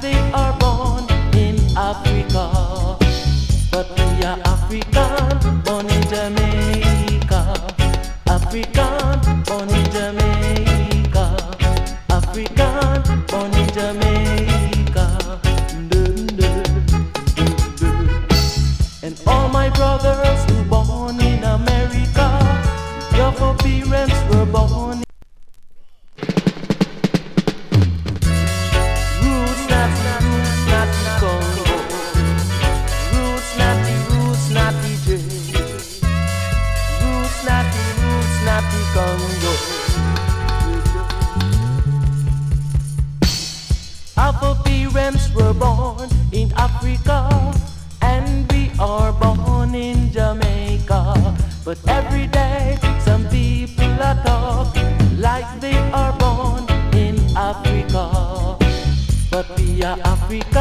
they are born in Africa. But we are African, born in Jamaica. African, born in Jamaica. African, born in Jamaica. And all my brothers who born in America, your parents were born. Roots natty Congo. Roots natty J. Roots natty Congo. Our parents were born in Africa, and we are born in Jamaica. But every day some people are talk like they are born in Africa. But we are Africa.